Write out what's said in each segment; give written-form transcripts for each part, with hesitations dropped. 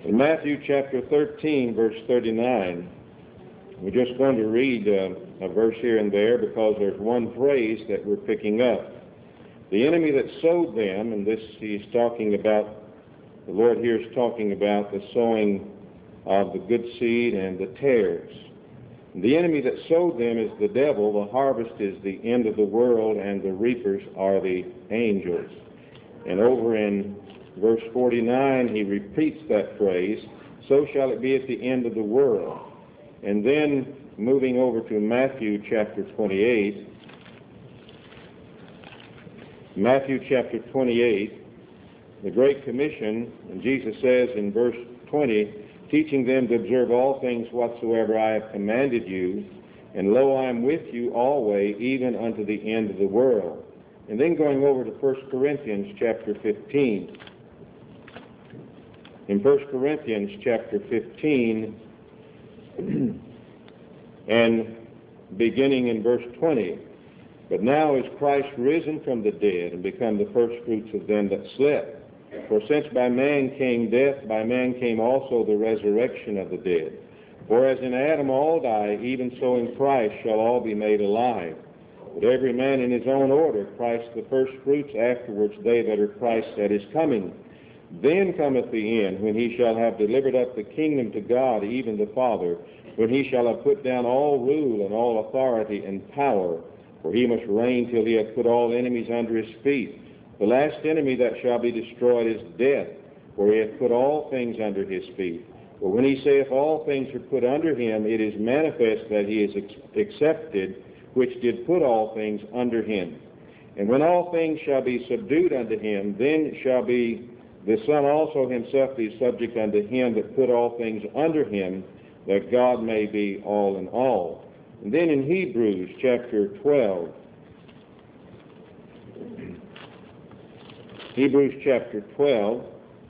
In Matthew chapter 13, verse 39, we're just going to read a verse here and there because there's one phrase that we're picking up. The enemy that sowed them, and this he's talking about, the Lord here is talking about the sowing of the good seed and the tares. The enemy that sowed them is the devil, the harvest is the end of the world, and the reapers are the angels. And over in verse 49, he repeats that phrase, so shall it be at the end of the world. And then moving over to Matthew chapter 28, Matthew chapter 28, the Great Commission, and Jesus says in verse 20, teaching them to observe all things whatsoever I have commanded you, and lo, I am with you always, even unto the end of the world. And then going over to 1 Corinthians chapter 15. In 1 Corinthians chapter 15, and beginning in verse 20, but now is Christ risen from the dead and become the firstfruits of them that slept. For since by man came death, by man came also the resurrection of the dead. For as in Adam all die, even so in Christ shall all be made alive. But every man in his own order, Christ the firstfruits, afterwards they that are Christ at his coming. Then cometh the end, when he shall have delivered up the kingdom to God, even the Father, when he shall have put down all rule and all authority and power. For he must reign till he hath put all enemies under his feet. The last enemy that shall be destroyed is death, for he hath put all things under his feet. For when he saith all things are put under him, it is manifest that he is accepted, which did put all things under him. And when all things shall be subdued unto him, then shall be the Son also himself be subject unto him that put all things under him, that God may be all in all. And then in Hebrews chapter 12, Hebrews chapter 12,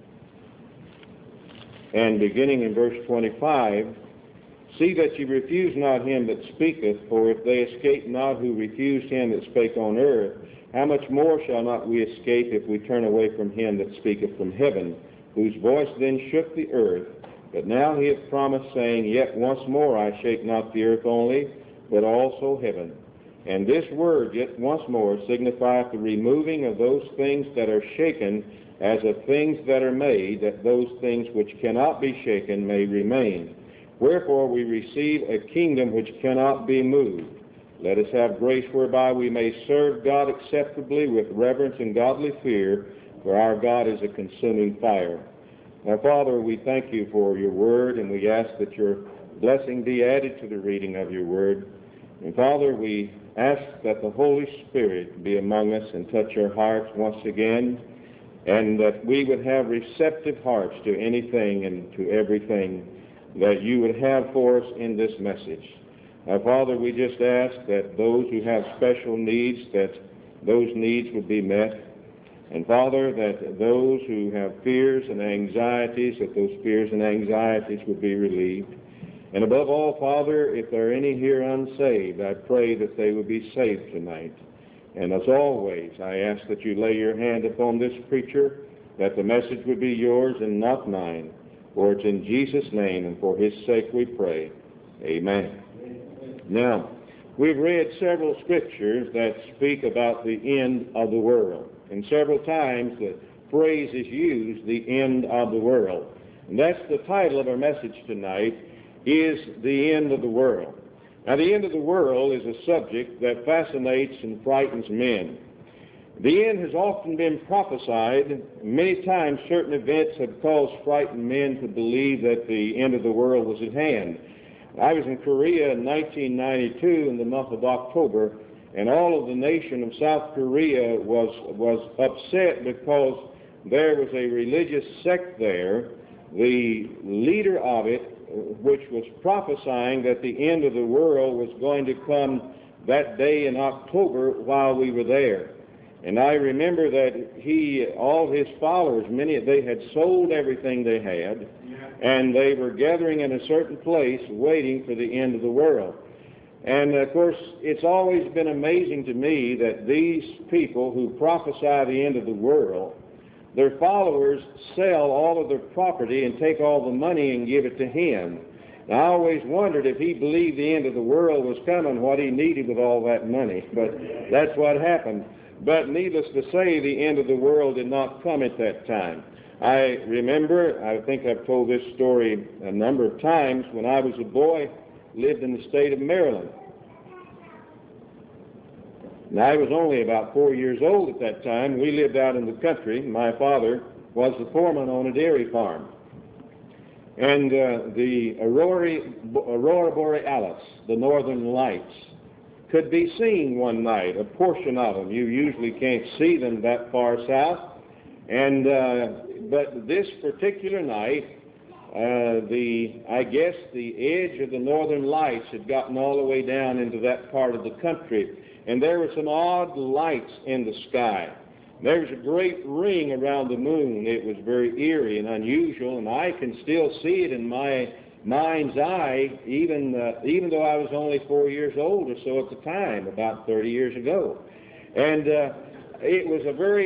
and beginning in verse 25, see that ye refuse not him that speaketh, for if they escape not who refused him that spake on earth, how much more shall not we escape if we turn away from him that speaketh from heaven, whose voice then shook the earth? But now he hath promised, saying, yet once more I shake not the earth only, but also heaven. And this word, yet once more, signifieth the removing of those things that are shaken, as of things that are made, that those things which cannot be shaken may remain. Wherefore we receive a kingdom which cannot be moved. Let us have grace whereby we may serve God acceptably with reverence and godly fear, for our God is a consuming fire. Now, Father, we thank you for your word, and we ask that your blessing be added to the reading of your word. And Father, we ask that the Holy Spirit be among us and touch our hearts once again, and that we would have receptive hearts to anything and to everything that you would have for us in this message. Now, Father, we just ask that those who have special needs, that those needs would be met. And Father, that those who have fears and anxieties, that those fears and anxieties would be relieved. And above all, Father, if there are any here unsaved, I pray that they would be saved tonight. And as always, I ask that you lay your hand upon this preacher, that the message would be yours and not mine. For it's in Jesus' name and for his sake we pray. Amen. Now, we've read several scriptures that speak about the end of the world. And several times the phrase is used, the end of the world. And that's the title of our message tonight, is the end of the world. Now, the end of the world is a subject that fascinates and frightens men. The end has often been prophesied. Many times certain events have caused frightened men to believe that the end of the world was at hand. I was in Korea in 1992 in the month of October, and all of the nation of South Korea was upset because there was a religious sect there, the leader of it, which was prophesying that the end of the world was going to come that day in October while we were there. And I remember that all his followers, they had sold everything they had, and they were gathering in a certain place waiting for the end of the world. And, of course, it's always been amazing to me that these people who prophesy the end of the world their followers sell all of their property and take all the money and give it to him. Now, I always wondered if he believed the end of the world was coming, what he needed with all that money. But that's what happened. But needless to say, the end of the world did not come at that time. I remember, I think I've told this story a number of times, when I was a boy, lived in the state of Maryland. And I was only about 4 years old at that time. We lived out in the country. My father was the foreman on a dairy farm. And the Aurora Borealis, the northern lights, could be seen one night, a portion of them. You usually can't see them that far south. And but this particular night, I guess the edge of the northern lights had gotten all the way down into that part of the country, and there were some odd lights in the sky. There was a great ring around the moon. It was very eerie and unusual, and I can still see it in my mind's eye, even though I was only 4 years old or so at the time, about 30 years ago. And it was a very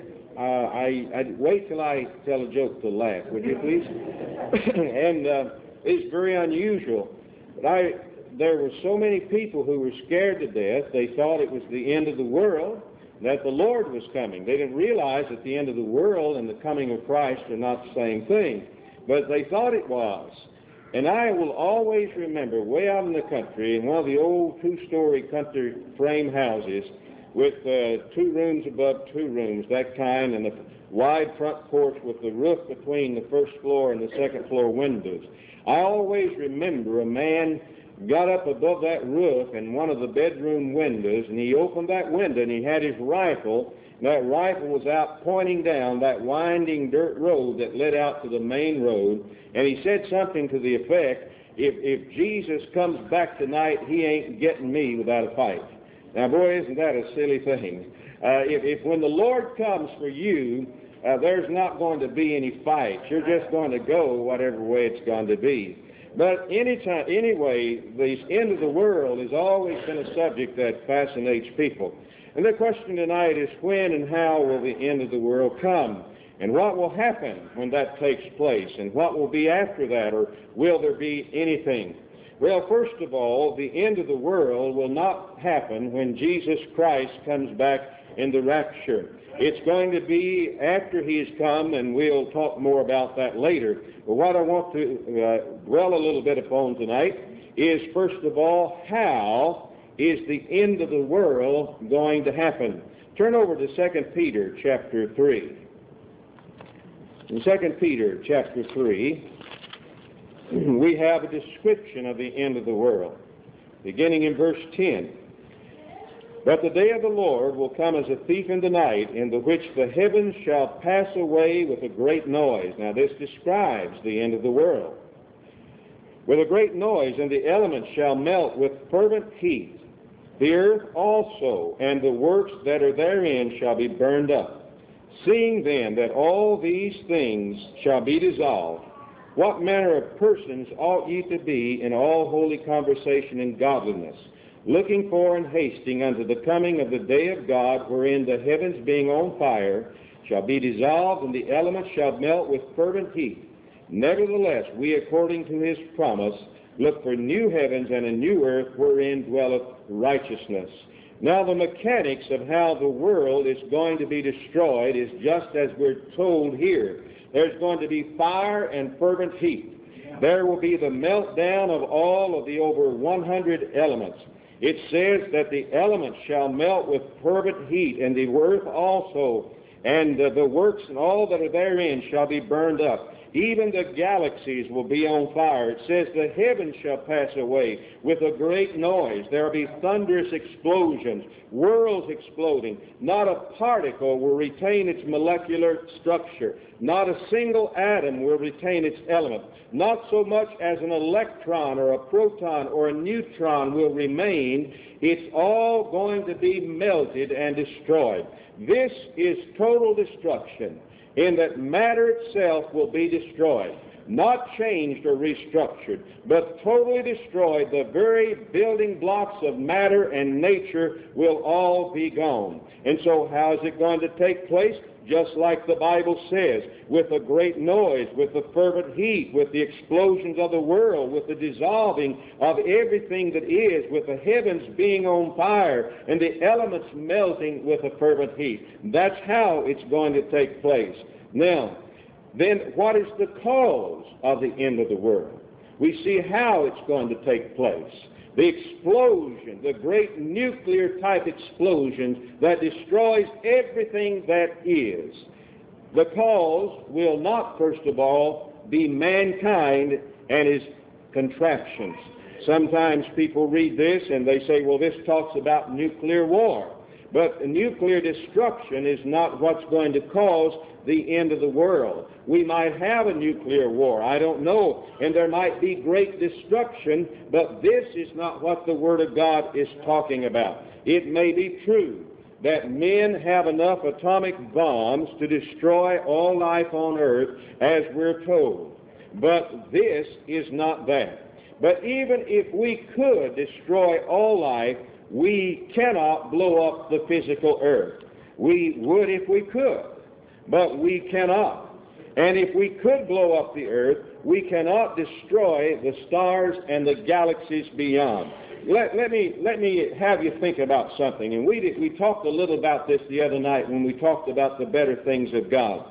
I'd wait till I tell a joke to laugh, would you please? And it's very unusual. But there were so many people who were scared to death. They thought it was the end of the world, that the Lord was coming. They didn't realize that the end of the world and the coming of Christ are not the same thing, but they thought it was. And I will always remember, way out in the country, in one of the old two-story country frame houses, with 2 rooms above 2 rooms, that kind, and a wide front porch with the roof between the first floor and the second floor windows. I always remember a man got up above that roof in one of the bedroom windows, and he opened that window, and he had his rifle, and that rifle was out pointing down that winding dirt road that led out to the main road, and he said something to the effect, if Jesus comes back tonight, he ain't getting me without a fight. Now, boy, isn't that a silly thing? If when the Lord comes for you, there's not going to be any fights. You're just going to go whatever way it's going to be. But anyway, the end of the world has always been a subject that fascinates people. And the question tonight is, when and how will the end of the world come? And what will happen when that takes place? And what will be after that? Or will there be anything? Well, first of all, the end of the world will not happen when Jesus Christ comes back in the rapture. It's going to be after he's come, and we'll talk more about that later. But what I want to dwell a little bit upon tonight is, first of all, how is the end of the world going to happen? Turn over to 2 Peter chapter 3. In 2 Peter chapter 3, we have a description of the end of the world, beginning in verse 10. But the day of the Lord will come as a thief in the night, in the which the heavens shall pass away with a great noise. Now this describes the end of the world. With a great noise, and the elements shall melt with fervent heat. The earth also, and the works that are therein, shall be burned up. Seeing then that all these things shall be dissolved, what manner of persons ought ye to be in all holy conversation and godliness, looking for and hasting unto the coming of the day of God, wherein the heavens being on fire shall be dissolved, and the elements shall melt with fervent heat. Nevertheless, we, according to his promise, look for new heavens and a new earth, wherein dwelleth righteousness. Now, the mechanics of how the world is going to be destroyed is just as we're told here. There's going to be fire and fervent heat. There will be the meltdown of all of the over 100 elements. It says that the elements shall melt with fervent heat, and the earth also, and the works and all that are therein shall be burned up. Even the galaxies will be on fire. It says the heavens shall pass away with a great noise. There will be thunderous explosions, worlds exploding. Not a particle will retain its molecular structure. Not a single atom will retain its element. Not so much as an electron or a proton or a neutron will remain. It's all going to be melted and destroyed. This is total destruction, in that matter itself will be destroyed. not changed or restructured, but totally destroyed, the very building blocks of matter and nature will all be gone. And so how is it going to take place? Just like the Bible says, with a great noise, with the fervent heat, with the explosions of the world, with the dissolving of everything that is, with the heavens being on fire and the elements melting with a fervent heat. That's how it's going to take place. Now, then what is the cause of the end of the world? We see how it's going to take place. The explosion, the great nuclear-type explosion that destroys everything that is. The cause will not, first of all, be mankind and his contraptions. Sometimes people read this and they say, well, this talks about nuclear war. But nuclear destruction is not what's going to cause the end of the world. We might have a nuclear war, I don't know, and there might be great destruction, but this is not what the Word of God is talking about. It may be true that men have enough atomic bombs to destroy all life on earth, as we're told, but this is not that. But even if we could destroy all life, we cannot blow up the physical earth. We would if we could, but we cannot. And if we could blow up the earth, we cannot destroy the stars and the galaxies beyond. Let me have you think about something. And we talked a little about this the other night when we talked about the better things of God.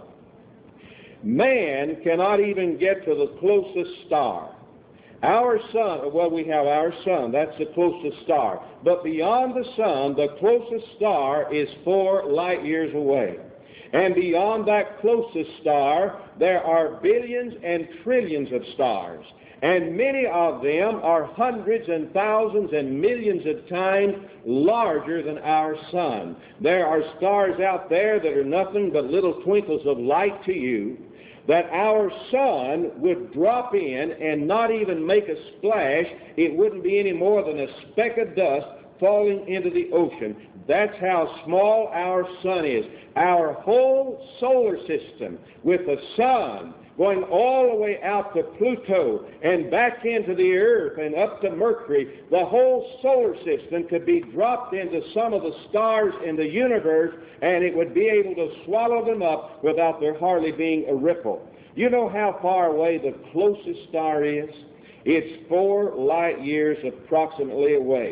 Man cannot even get to the closest star. Our sun, well, we have our sun, that's the closest star. But beyond the sun, the closest star is 4 light years away. And beyond that closest star, there are billions and trillions of stars. And many of them are hundreds and thousands and millions of times larger than our sun. There are stars out there that are nothing but little twinkles of light to you, that our sun would drop in and not even make a splash. It wouldn't be any more than a speck of dust falling into the ocean. That's how small our sun is. Our whole solar system, with the sun going all the way out to Pluto and back into the earth and up to Mercury, the whole solar system could be dropped into some of the stars in the universe, and it would be able to swallow them up without there hardly being a ripple. You know how far away the closest star is? It's 4 light years approximately away.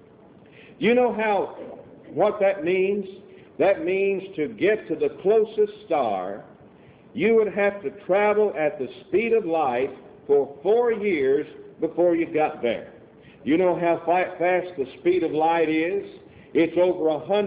You know what that means? That means to get to the closest star, you would have to travel at the speed of light for 4 years before you got there. You know how fast the speed of light is? It's over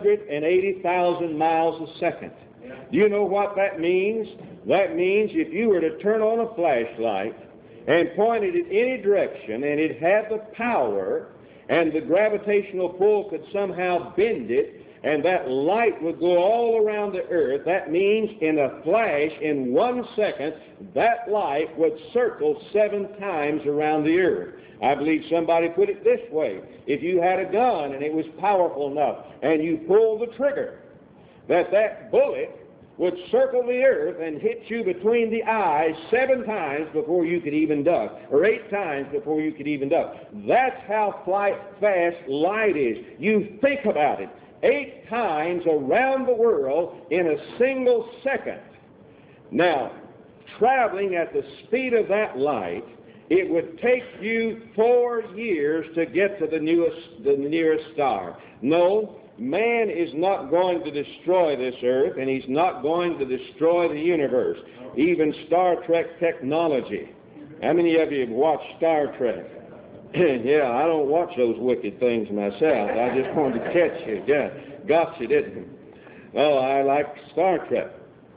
180,000 miles a second. Do you know what that means? That means if you were to turn on a flashlight and point it in any direction, and it had the power, and the gravitational pull could somehow bend it, and that light would go all around the earth, that means in a flash, in 1 second, that light would circle 7 times around the earth. I believe somebody put it this way: if you had a gun and it was powerful enough, and you pulled the trigger, that bullet would circle the earth and hit you between the eyes 7 times before you could even duck, or 8 times before you could even duck. That's how fast light is. You think about it. 8 times around the world in a single second. Now, traveling at the speed of that light, it would take you 4 years to get to the nearest star. No, man is not going to destroy this earth, and he's not going to destroy the universe. Even Star Trek technology. How many of you have watched Star Trek? Yeah, I don't watch those wicked things myself. I just wanted to catch you. Yeah, got you, didn't you? Oh, I like Star Trek.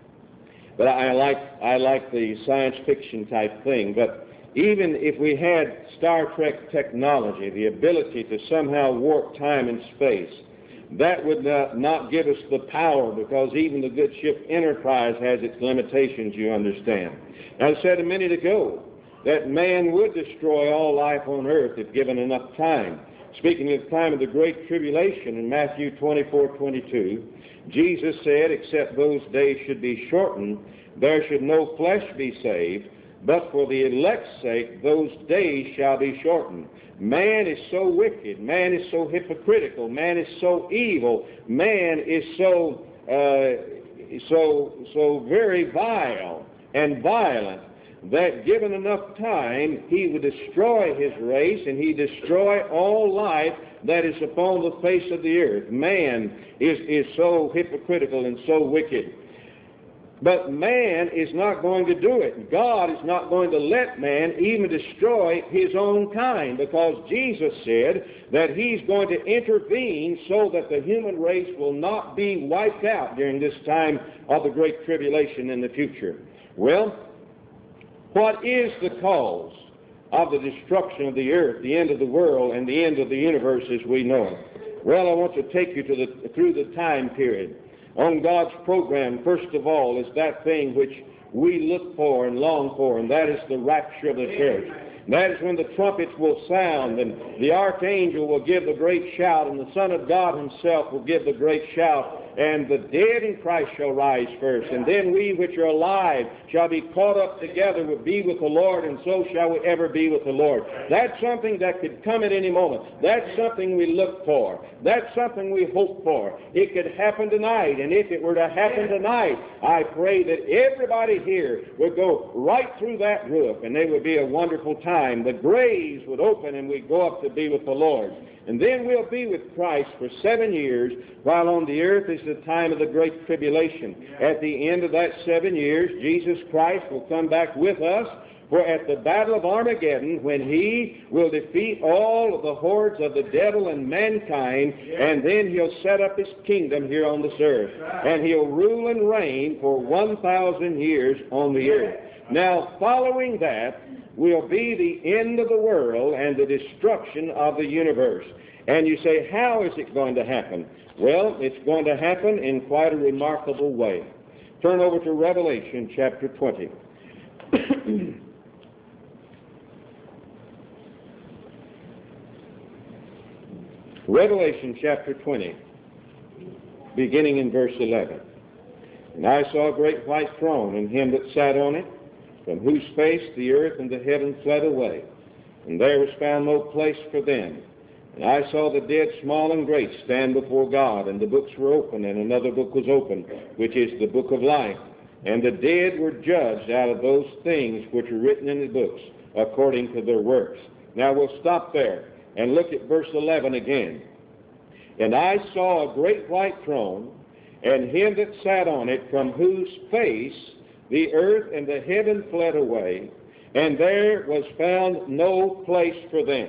But I like the science fiction type thing. But even if we had Star Trek technology, the ability to somehow warp time and space, that would not give us the power, because even the good ship Enterprise has its limitations, you understand. I said a minute ago that man would destroy all life on earth if given enough time. Speaking of the time of the Great Tribulation in Matthew 24:22, Jesus said, except those days should be shortened, there should no flesh be saved, but for the elect's sake those days shall be shortened. Man is so wicked, man is so hypocritical, man is so evil, man is so very vile and violent, that given enough time, he would destroy his race, and he destroy all life that is upon the face of the earth. Man is so hypocritical and so wicked. But man is not going to do it. God is not going to let man even destroy his own kind, because Jesus said that he's going to intervene so that the human race will not be wiped out during this time of the Great Tribulation in the future. Well, what is the cause of the destruction of the earth, the end of the world, and the end of the universe as we know it? Well, I want to take you through the time period. On God's program, first of all, is that thing which we look for and long for, and that is the rapture of the church. That is when the trumpets will sound, and the archangel will give the great shout, and the Son of God himself will give the great shout, and the dead in Christ shall rise first, and then we which are alive shall be caught up together, will be with the Lord, and so shall we ever be with the Lord. That's something that could come at any moment. That's something we look for. That's something we hope for. It could happen tonight, and if it were to happen tonight, I pray that everybody here would go right through that roof, and it would be a wonderful time. The graves would open, and we'd go up to be with the Lord. And then we'll be with Christ for 7 years, while on the earth is the time of the Great Tribulation. At the end of that 7 years, Jesus Christ will come back with us, for at the battle of Armageddon, when he will defeat all of the hordes of the devil and mankind, and then he'll set up his kingdom here on this earth. And he'll rule and reign for 1,000 years on the earth. Now, following that will be the end of the world and the destruction of the universe. And you say, how is it going to happen? Well, it's going to happen in quite a remarkable way. Turn over to Revelation chapter 20. Revelation chapter 20, beginning in verse 11. And I saw a great white throne, and him that sat on it, from whose face the earth and the heaven fled away, and there was found no place for them. And I saw the dead, small and great, stand before God, and the books were open, and another book was opened, which is the book of life. And the dead were judged out of those things which were written in the books, according to their works. Now we'll stop there and look at verse 11 again. And I saw a great white throne, and him that sat on it, from whose face the earth and the heaven fled away, and there was found no place for them.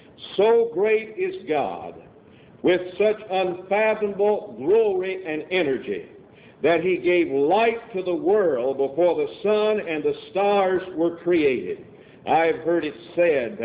So great is God, with such unfathomable glory and energy, that he gave light to the world before the sun and the stars were created. I've heard it said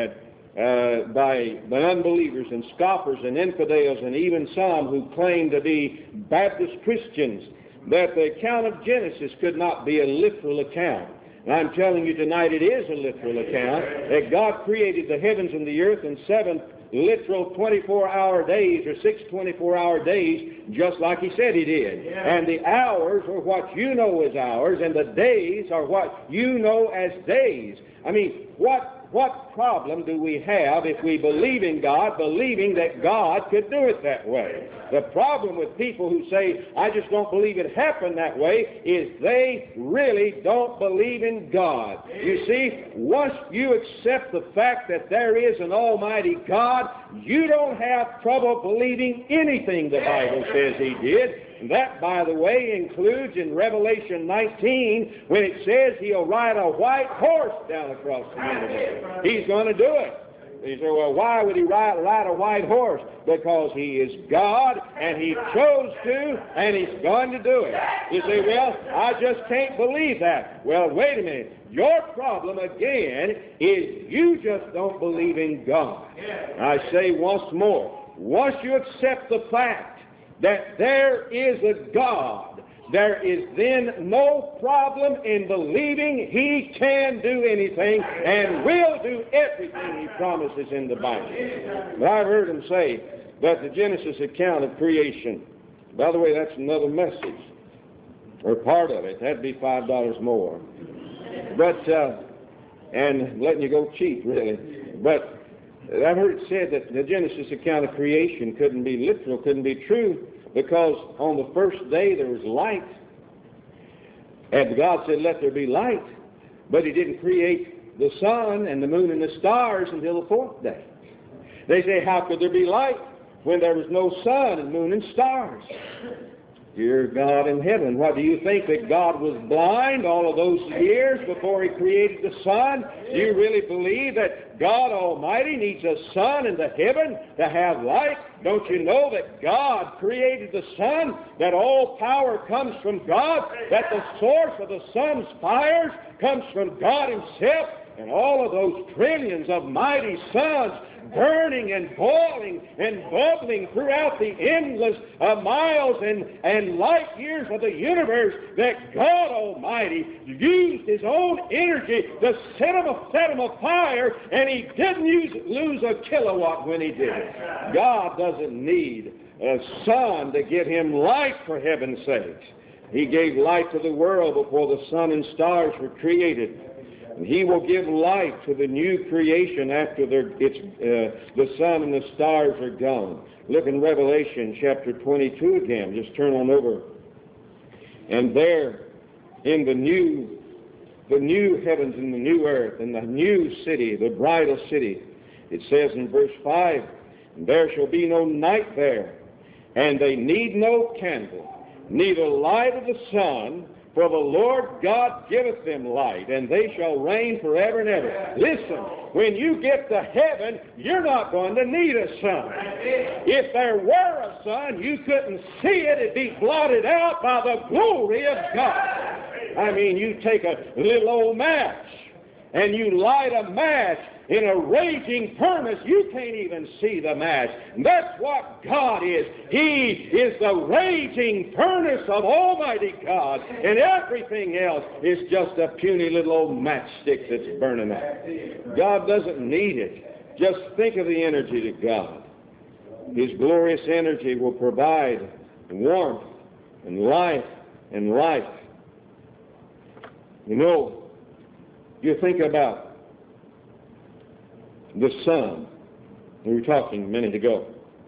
that by unbelievers and scoffers and infidels, and even some who claim to be Baptist Christians, that the account of Genesis could not be a literal account. And I'm telling you tonight, it is a literal account, that God created the heavens and the earth in 7 literal 24-hour days, or 6 24-hour days, just like he said he did. And the hours are what you know as hours, and the days are what you know as days. I mean, what problem do we have if we believe in God, believing that God could do it that way? The problem with people who say, I just don't believe it happened that way, is they really don't believe in God. You see, once you accept the fact that there is an almighty God, you don't have trouble believing anything the Bible says he did. And that, by the way, includes in Revelation 19, when it says he'll ride a white horse down across the universe. He's going to do it. You say, well, why would he ride a white horse? Because he is God, and he chose to, and he's going to do it. You say, well, I just can't believe that. Well, wait a minute. Your problem, again, is you just don't believe in God. I say once more, once you accept the fact that there is a God, there is then no problem in believing he can do anything and will do everything he promises in the Bible. But I've heard him say that the Genesis account of creation, by the way, that's another message, or part of it. That'd be $5 more. But and letting you go cheap, really. But I've heard it said that the Genesis account of creation couldn't be literal, couldn't be true, because on the first day there was light, and God said, let there be light, but He didn't create the sun and the moon and the stars until the fourth day. They say, how could there be light when there was no sun and moon and stars? Dear God in heaven, what do you think, that God was blind all of those years before He created the sun? Do you really believe that God Almighty needs a sun in the heaven to have light? Don't you know that God created the sun, that all power comes from God, that the source of the sun's fires comes from God Himself, and all of those trillions of mighty suns burning and boiling and bubbling throughout the endless miles and light years of the universe, that God Almighty used His own energy to set them afire, and He didn't lose a kilowatt when He did it. God doesn't need a sun to give Him light, for heaven's sake. He gave light to the world before the sun and stars were created. And He will give light to the new creation after the sun and the stars are gone. Look in Revelation chapter 22 again. Just turn on over. And there, in the new heavens and the new earth and the new city, the bridal city, it says in verse 5, there shall be no night there, and they need no candle, neither light of the sun, for the Lord God giveth them light, and they shall reign forever and ever. Listen, when you get to heaven, you're not going to need a sun. If there were a sun, you couldn't see it. It'd be blotted out by the glory of God. I mean, you take a little old match, and you light a match in a raging furnace, you can't even see the match. And that's what God is. He is the raging furnace of Almighty God, and everything else is just a puny little old matchstick that's burning out. God doesn't need it. Just think of the energy to God. His glorious energy will provide warmth and life and life. You know, you think about the sun. We were talking a minute ago.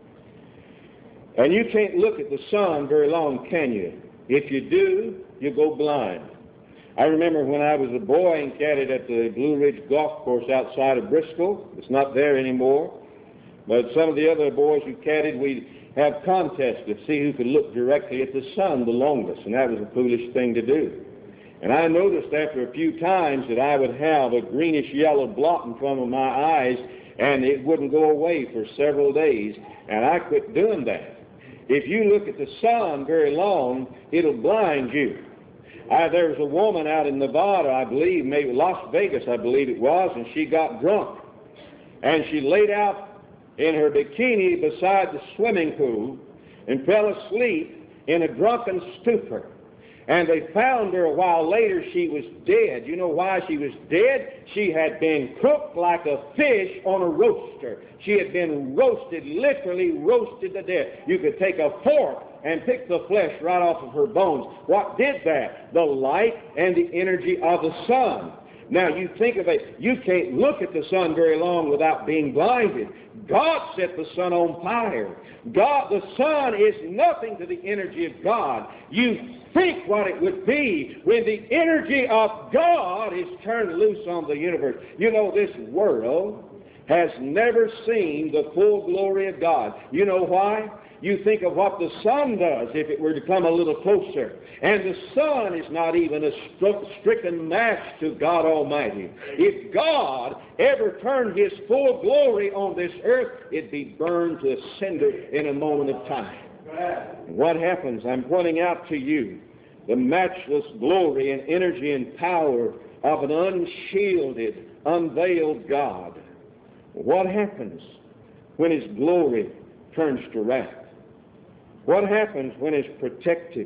And you can't look at the sun very long, can you? If you do, you go blind. I remember when I was a boy and caddied at the Blue Ridge Golf Course outside of Bristol. It's not there anymore. But some of the other boys who caddied, we'd have contests to see who could look directly at the sun the longest, and that was a foolish thing to do. And I noticed after a few times that I would have a greenish-yellow blot in front of my eyes, and it wouldn't go away for several days, and I quit doing that. If you look at the sun very long, it'll blind you. There was a woman out in Nevada, I believe, maybe Las Vegas, I believe it was, and she got drunk. And she laid out in her bikini beside the swimming pool and fell asleep in a drunken stupor. And they found her a while later. She was dead. You know why she was dead? She had been cooked like a fish on a roaster. She had been roasted, literally roasted to death. You could take a fork and pick the flesh right off of her bones. What did that? The light and the energy of the sun. Now, you think of it, you can't look at the sun very long without being blinded. God set the sun on fire. The sun is nothing to the energy of God. You think what it would be when the energy of God is turned loose on the universe. You know, this world has never seen the full glory of God. You know why? You think of what the sun does if it were to come a little closer. And the sun is not even a stricken match to God Almighty. If God ever turned His full glory on this earth, it'd be burned to a cinder in a moment of time. And what happens? I'm pointing out to you the matchless glory and energy and power of an unshielded, unveiled God. What happens when His glory turns to wrath? What happens when His protective,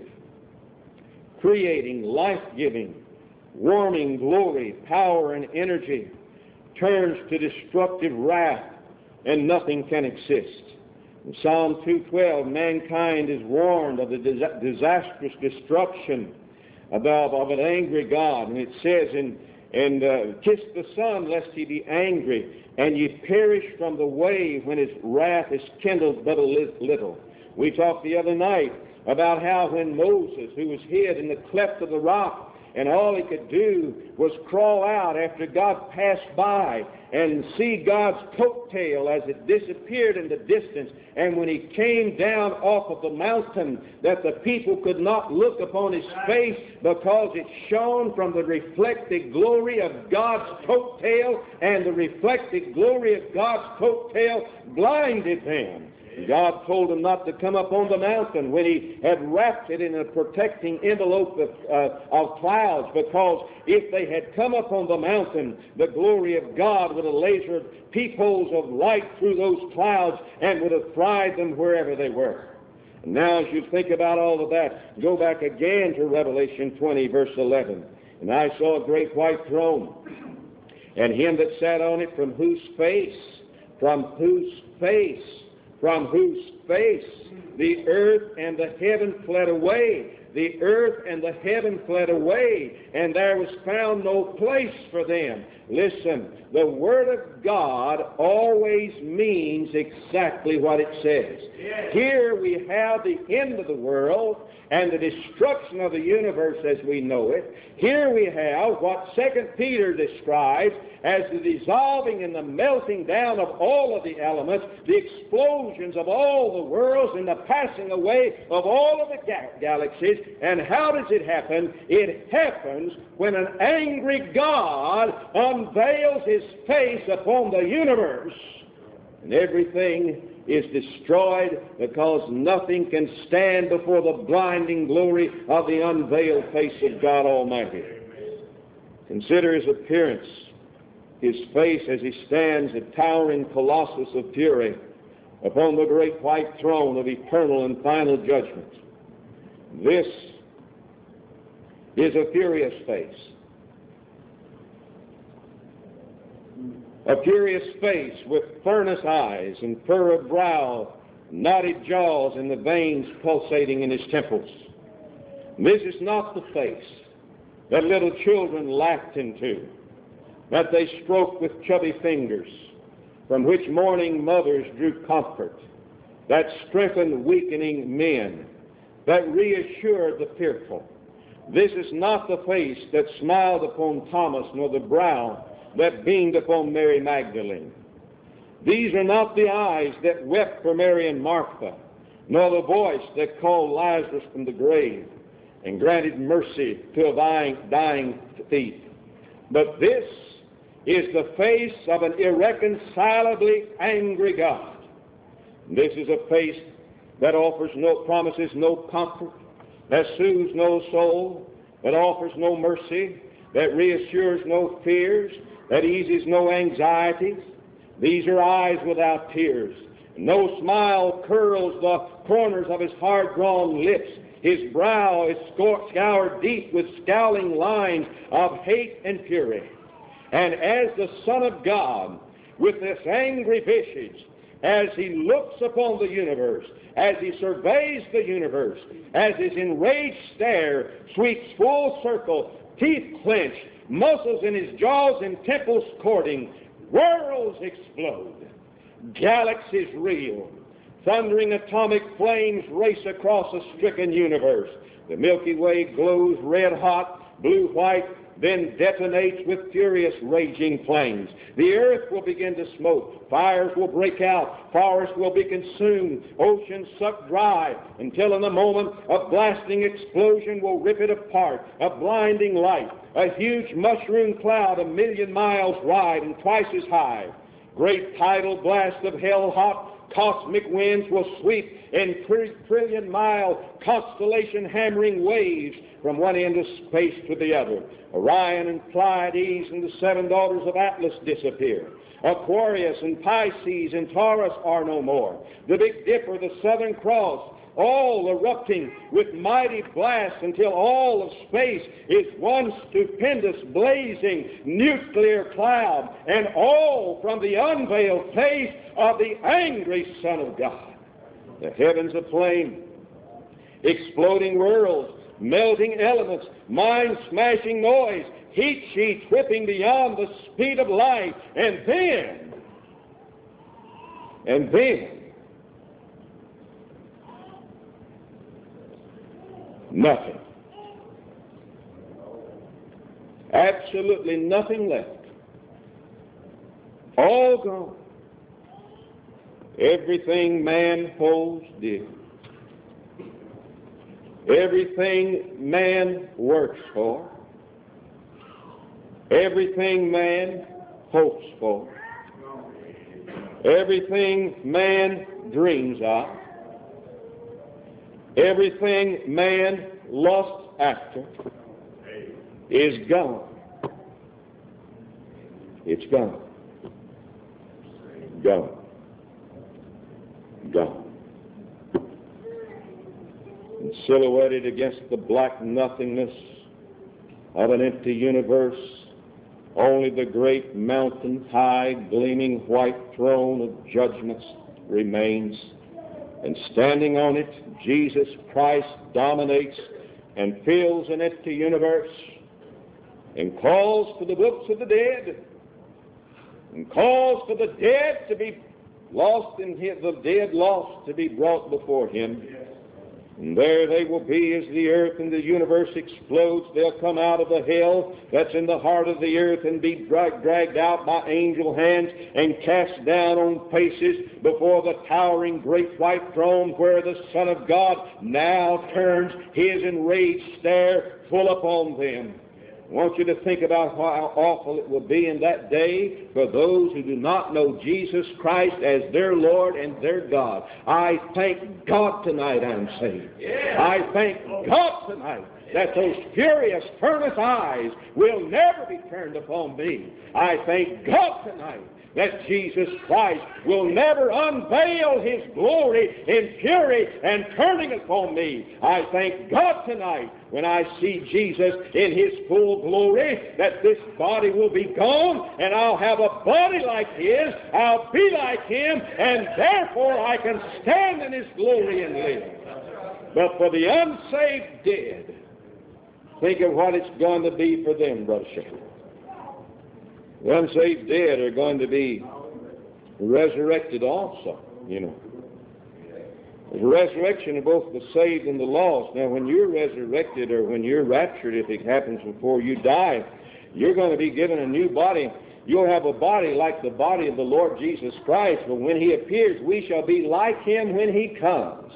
creating, life-giving, warming glory, power, and energy turns to destructive wrath and nothing can exist? In Psalm 2:12, mankind is warned of the disastrous destruction of an angry God. And it says and kiss the Son, lest he be angry, and ye perish from the way when his wrath is kindled but a little. We talked the other night about how when Moses, who was hid in the cleft of the rock, and all he could do was crawl out after God passed by and see God's coattail as it disappeared in the distance. And when he came down off of the mountain, that the people could not look upon his face because it shone from the reflected glory of God's coattail, and the reflected glory of God's coattail blinded them. God told him not to come up on the mountain when he had wrapped it in a protecting envelope of clouds, because if they had come up on the mountain, the glory of God would have lasered peepholes of light through those clouds and would have fried them wherever they were. And now as you think about all of that, go back again to Revelation 20, verse 11. And I saw a great white throne, and him that sat on it, from whose face the earth and the heaven fled away. The earth and the heaven fled away, and there was found no place for them. Listen, the Word of God always means exactly what it says. Yes. Here we have the end of the world and the destruction of the universe as we know it. Here we have what 2 Peter describes as the dissolving and the melting down of all of the elements, the explosions of all the worlds, and the passing away of all of the galaxies. And how does it happen? It happens when an angry God unveils his face upon the universe, and everything is destroyed, because nothing can stand before the blinding glory of the unveiled face of God Almighty. Consider his appearance, his face as he stands, a towering colossus of fury, upon the great white throne of eternal and final judgment. This is a furious face. A furious face with furnace eyes and furrowed brow, knotted jaws, and the veins pulsating in his temples. This is not the face that little children laughed into, that they stroked with chubby fingers, from which mourning mothers drew comfort, that strengthened weakening men, that reassured the fearful. This is not the face that smiled upon Thomas, nor the brow that beamed upon Mary Magdalene. These are not the eyes that wept for Mary and Martha, nor the voice that called Lazarus from the grave and granted mercy to a dying thief. But this is the face of an irreconcilably angry God. This is a face that promises no comfort, that soothes no soul, that offers no mercy, that reassures no fears, that eases no anxieties. These are eyes without tears. No smile curls the corners of his hard-drawn lips. His brow is scoured deep with scowling lines of hate and fury. And as the Son of God, with this angry visage, as he looks upon the universe, as he surveys the universe, as his enraged stare sweeps full circle, teeth clenched, muscles in his jaws and temples cording, worlds explode, galaxies reel, thundering atomic flames race across a stricken universe. The Milky Way glows red-hot, blue-white, then detonates with furious raging flames. The earth will begin to smoke. Fires will break out. Forests will be consumed. Oceans sucked dry, until in a moment a blasting explosion will rip it apart. A blinding light. A huge mushroom cloud 1,000,000 miles wide and twice as high. Great tidal blast of hell-hot cosmic winds will sweep in trillion-mile constellation-hammering waves from one end of space to the other. Orion and Pleiades and the 7 daughters of Atlas disappear. Aquarius and Pisces and Taurus are no more. The Big Dipper, the Southern Cross, all erupting with mighty blasts until all of space is one stupendous blazing nuclear cloud, and all from the unveiled face of the angry Son of God. The heavens aflame, exploding worlds, melting elements, mind-smashing noise, heat sheets whipping beyond the speed of light. And then, nothing. Absolutely nothing left. All gone. Everything man holds dear. Everything man works for. Everything man hopes for. Everything man dreams of. Everything man lusts after is gone. It's gone. Gone. Gone. And silhouetted against the black nothingness of an empty universe, only the great mountain-high, gleaming white throne of judgments remains. And standing on it, Jesus Christ dominates and fills an empty universe and calls for the books of the dead and calls for the dead to be lost in him, the dead lost to be brought before him. And there they will be as the earth and the universe explodes. They'll come out of the hell that's in the heart of the earth and be dragged out by angel hands and cast down on faces before the towering great white throne where the Son of God now turns his enraged stare full upon them. I want you to think about how awful it will be in that day for those who do not know Jesus Christ as their Lord and their God. I thank God tonight I'm saved. I thank God tonight that those furious furnace eyes will never be turned upon me. I thank God tonight that Jesus Christ will never unveil his glory in fury and turning upon me. I thank God tonight when I see Jesus in his full glory that this body will be gone and I'll have a body like his, I'll be like him, and therefore I can stand in his glory and live. But for the unsaved dead, think of what it's going to be for them, Brother Shepherd. The unsaved dead are going to be resurrected also, you know. There's a resurrection of both the saved and the lost. Now, when you're resurrected or when you're raptured, if it happens before you die, you're going to be given a new body. You'll have a body like the body of the Lord Jesus Christ, but when he appears, we shall be like him when he comes.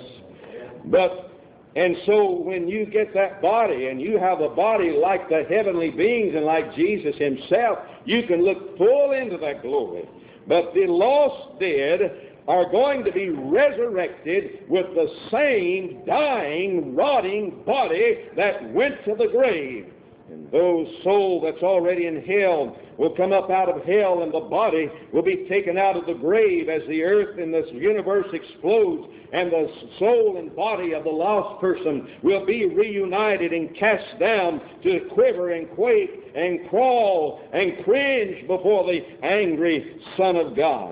And so when you get that body and you have a body like the heavenly beings and like Jesus himself, you can look full into that glory. But the lost dead are going to be resurrected with the same dying, rotting body that went to the grave. And those soul that's already in hell will come up out of hell, and the body will be taken out of the grave as the earth and this universe explodes, and the soul and body of the lost person will be reunited and cast down to quiver and quake and crawl and cringe before the angry Son of God.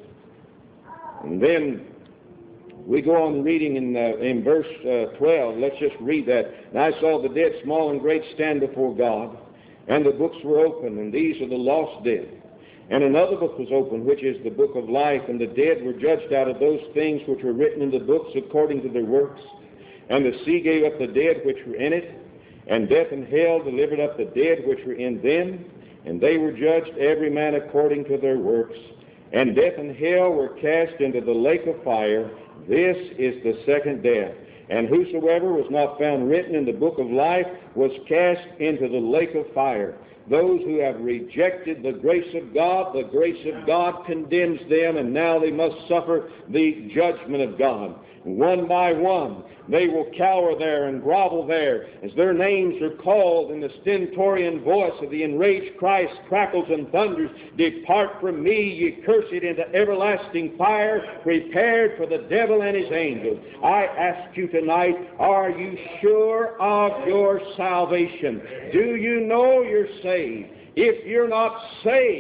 And then we go on reading in verse 12. Let's just read that. And I saw the dead, small and great, stand before God, and the books were open, and these are the lost dead. And another book was opened, which is the book of life, and the dead were judged out of those things which were written in the books according to their works. And the sea gave up the dead which were in it, and death and hell delivered up the dead which were in them, and they were judged every man according to their works. And death and hell were cast into the lake of fire. This is the second death. And whosoever was not found written in the book of life was cast into the lake of fire. Those who have rejected the grace of God condemns them, and now they must suffer the judgment of God. One by one, they will cower there and grovel there as their names are called, and the stentorian voice of the enraged Christ crackles and thunders, "Depart from me, ye cursed, into everlasting fire, prepared for the devil and his angels." I ask you tonight, are you sure of your salvation? Do you know you're saved? If you're not saved,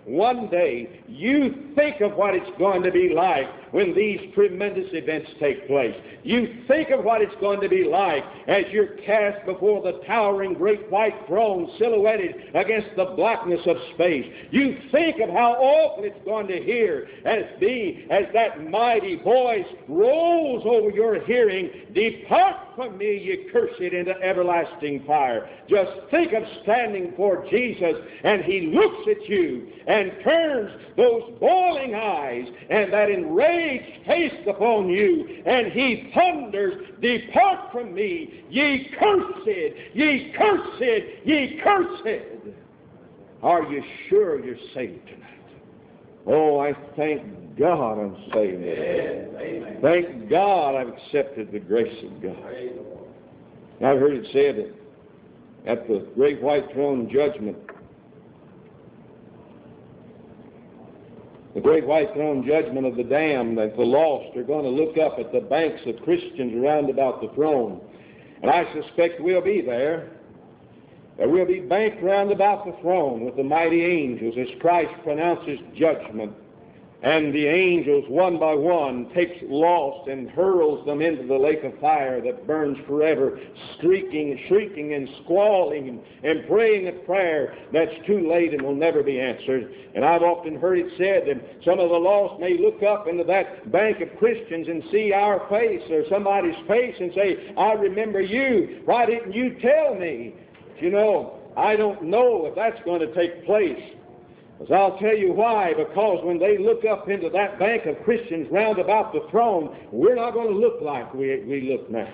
one day, you think of what it's going to be like when these tremendous events take place. You think of what it's going to be like as you're cast before the towering great white throne silhouetted against the blackness of space. You think of how awful it's going to hear as that mighty voice rolls over your hearing, "Depart from me, ye cursed, into everlasting fire." Just think of standing before Jesus, and He looks at you and turns those boiling eyes and that enraged face upon you, and He thunders, "Depart from me, ye cursed, ye cursed, ye cursed." Are you sure you're saved tonight? Oh, I thank God I'm saved. Amen. Thank God I've accepted the grace of God. I've heard it said that at the great white throne judgment, the great white throne judgment of the damned, that the lost are going to look up at the banks of Christians around about the throne. And I suspect we'll be there. That we'll be banked round about the throne with the mighty angels as Christ pronounces judgment. And the angels, one by one, takes lost and hurls them into the lake of fire that burns forever, shrieking and squalling and praying a prayer that's too late and will never be answered. And I've often heard it said that some of the lost may look up into that bank of Christians and see our face or somebody's face and say, "I remember you. Why didn't you tell me?" But you know, I don't know if that's going to take place. As I'll tell you why, because when they look up into that bank of Christians round about the throne, we're not going to look like we look now.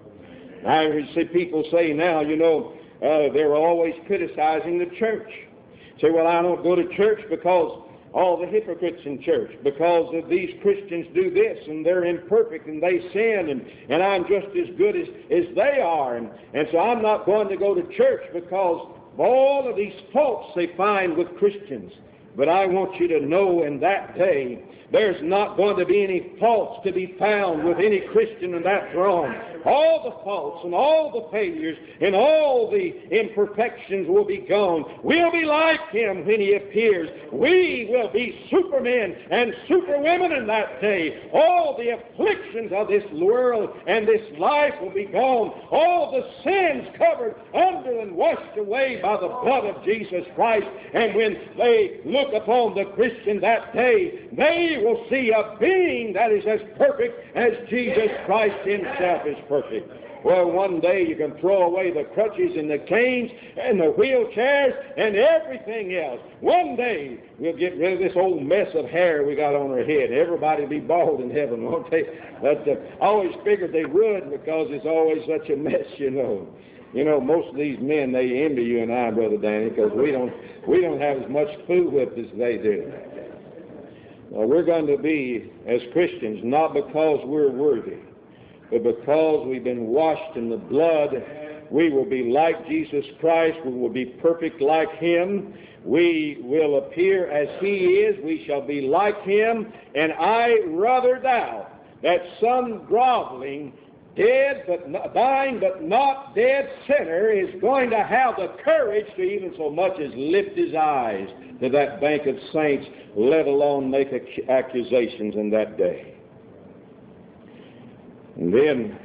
I see people say now, they're always criticizing the church. Say, "Well, I don't go to church because all the hypocrites in church, because of these Christians do this, and they're imperfect, and they sin, and I'm just as good as they are, and so I'm not going to go to church because of all of these faults they find with Christians." But I want you to know in that day, there's not going to be any faults to be found with any Christian in that throne. All the faults and all the failures and all the imperfections will be gone. We'll be like Him when He appears. We will be supermen and superwomen in that day. All the afflictions of this world and this life will be gone. All the sins covered under and washed away by the blood of Jesus Christ. And when they look upon the Christian that day, they will see a being that is as perfect as Jesus Christ Himself is perfect. Well, one day you can throw away the crutches and the canes and the wheelchairs and everything else. One day we'll get rid of this old mess of hair we got on our head. Everybody will be bald in heaven, won't they? But I always figured they would, because it's always such a mess, most of these men, they envy you and I, Brother Danny, because we don't have as much food whip as they do. Well, we're going to be, as Christians, not because we're worthy, but because we've been washed in the blood. We will be like Jesus Christ. We will be perfect like Him. We will appear as He is. We shall be like Him. And I rather doubt that some groveling, dying but not dead sinner is going to have the courage to even so much as lift his eyes to that bank of saints, let alone make accusations in that day. And then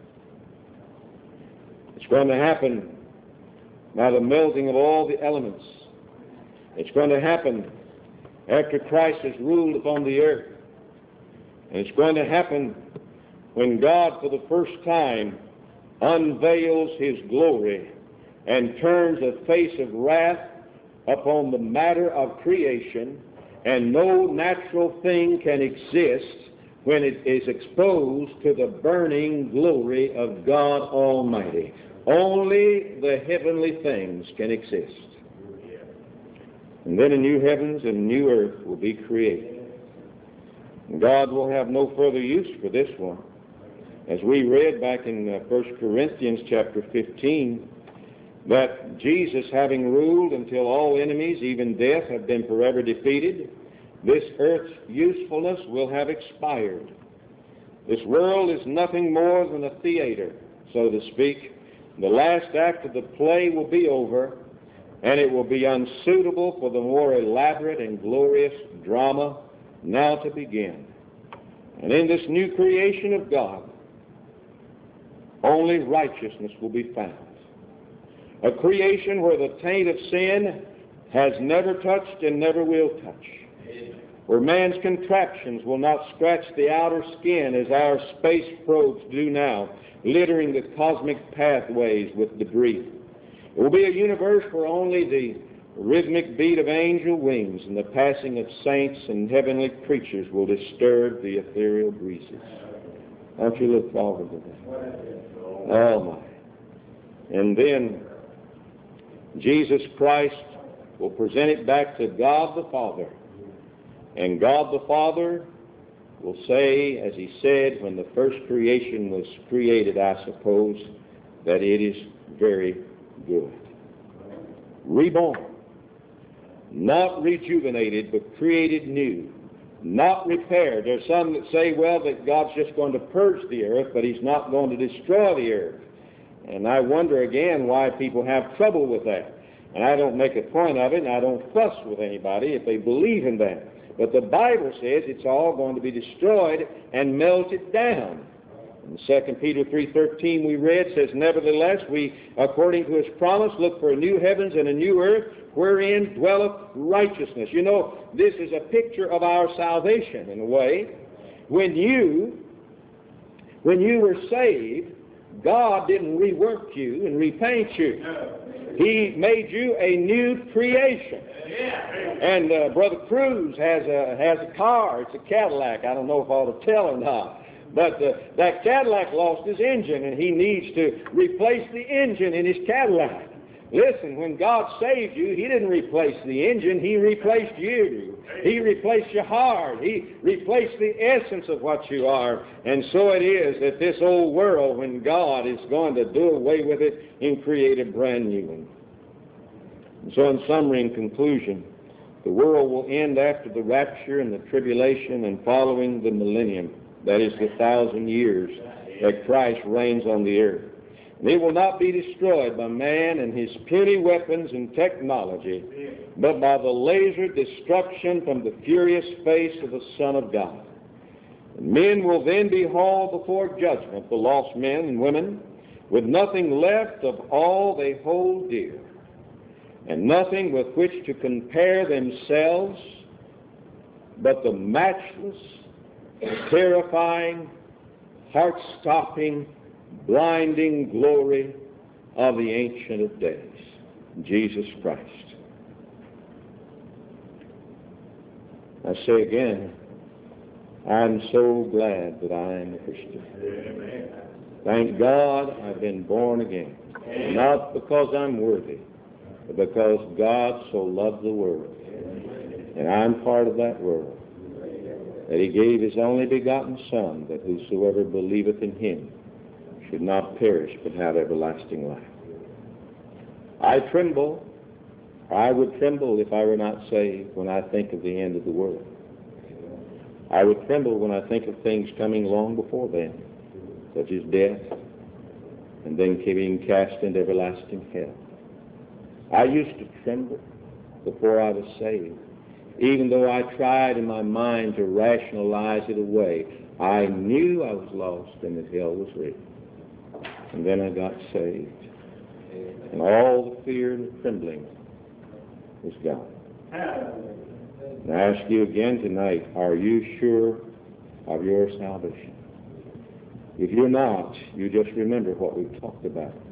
it's going to happen by the melting of all the elements. It's going to happen after Christ has ruled upon the earth. And it's going to happen when God for the first time unveils His glory and turns a face of wrath upon the matter of creation, and no natural thing can exist when it is exposed to the burning glory of God Almighty. Only the heavenly things can exist. And then a new heavens and a new earth will be created. And God will have no further use for this one. As we read back in 1 Corinthians chapter 15, that Jesus, having ruled until all enemies, even death, have been forever defeated, this earth's usefulness will have expired. This world is nothing more than a theater, so to speak. The last act of the play will be over, and it will be unsuitable for the more elaborate and glorious drama now to begin. And in this new creation of God, only righteousness will be found. A creation where the taint of sin has never touched and never will touch. Where man's contraptions will not scratch the outer skin as our space probes do now, littering the cosmic pathways with debris. It will be a universe where only the rhythmic beat of angel wings and the passing of saints and heavenly creatures will disturb the ethereal breezes. Don't you look forward to that? Oh, my. And then Jesus Christ will present it back to God the Father. And God the Father will say, as he said when the first creation was created, I suppose, that it is very good. Reborn. Not rejuvenated, but created new. Not repaired. There's some that say, well, that God's just going to purge the earth, but he's not going to destroy the earth. And I wonder again why people have trouble with that. And I don't make a point of it, and I don't fuss with anybody if they believe in that. But the Bible says it's all going to be destroyed and melted down. In 2 Peter 3:13 we read, says, nevertheless, we, according to his promise, look for a new heavens and a new earth, wherein dwelleth righteousness. You know, this is a picture of our salvation in a way. When you were saved, God didn't rework you and repaint you. He made you a new creation. And Brother Cruz has a car. It's a Cadillac. I don't know if I ought to tell or not. But that Cadillac lost his engine, and he needs to replace the engine in his Cadillac. Listen, when God saved you, he didn't replace the engine. He replaced you. He replaced your heart. He replaced the essence of what you are. And so it is that this old world, when God is going to do away with it and create a brand new one. And so in summary and conclusion, the world will end after the rapture and the tribulation and following the millennium. That is the 1,000 years that Christ reigns on the earth. And it will not be destroyed by man and his puny weapons and technology, but by the laser destruction from the furious face of the Son of God. And men will then be hauled before judgment, the lost men and women, with nothing left of all they hold dear, and nothing with which to compare themselves but the matchless, terrifying, heart-stopping, blinding glory of the Ancient of Days, Jesus Christ. I say again, I'm so glad that I am a Christian. Amen. Thank God I've been born again. Amen. Not because I'm worthy, but because God so loved the world. Amen. And I'm part of that world. That he gave his only begotten Son, that whosoever believeth in him should not perish but have everlasting life. I tremble, I would tremble if I were not saved when I think of the end of the world. I would tremble when I think of things coming long before then, such as death, and then being cast into everlasting hell. I used to tremble before I was saved. Even though I tried in my mind to rationalize it away, I knew I was lost and that hell was real. And then I got saved. And all the fear and the trembling was gone. And I ask you again tonight, are you sure of your salvation? If you're not, you just remember what we've talked about.